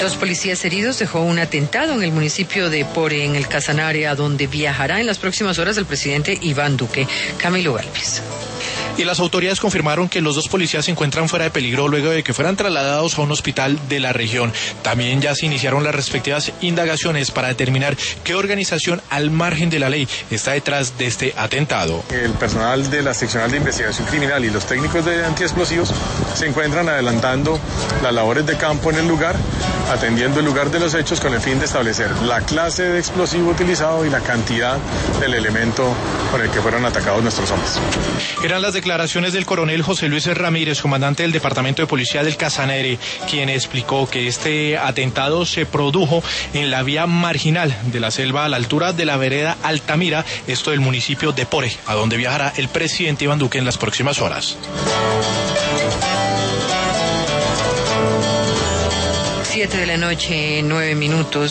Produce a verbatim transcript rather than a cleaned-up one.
Dos policías heridos dejó un atentado en el municipio de Pore, en el Casanare, a donde viajará en las próximas horas el presidente Iván Duque. Camilo Galvez. Y las autoridades confirmaron que los dos policías se encuentran fuera de peligro luego de que fueran trasladados a un hospital de la región. También ya se iniciaron las respectivas indagaciones para determinar qué organización al margen de la ley está detrás de este atentado. El personal de la seccional de investigación criminal y los técnicos de antiexplosivos se encuentran adelantando las labores de campo en el lugar, atendiendo el lugar de los hechos con el fin de establecer la clase de explosivo utilizado y la cantidad del elemento con el que fueron atacados nuestros hombres. Eran las declaraciones del coronel José Luis Ramírez, comandante del Departamento de Policía del Casanare, quien explicó que este atentado se produjo en la vía marginal de la selva a la altura de la vereda Altamira, esto del municipio de Pore, a donde viajará el presidente Iván Duque en las próximas horas. Siete de la noche, nueve minutos.